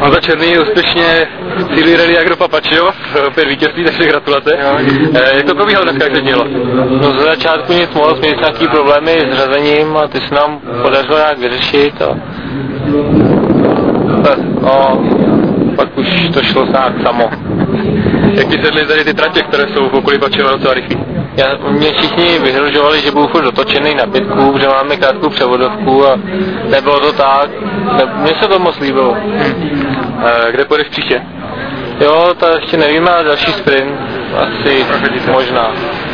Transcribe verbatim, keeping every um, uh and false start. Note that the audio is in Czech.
Honza Černý úspěšně cílí rally Agro Papaccio, opět vítězství, takže gratulace. E, jak to probíhalo dneska, jak se dělo? No ze začátku nic moc, měli jsme nějaký problémy s řazením a ty se nám podařilo nějak vyřešit a... No, pak už to šlo nějak samo. Jak ti sedly tady ty tratě, které jsou v okolí Pačiova docela rychlý? Já, mě všichni vyhrožovali, že budu furt dotočený na pětku, že máme krátkou převodovku a nebylo to tak. Ne, mně se to moc líbilo. Hmm. E, kde půjdeš příště? Jo, to ještě nevíme, ale další sprint asi možná.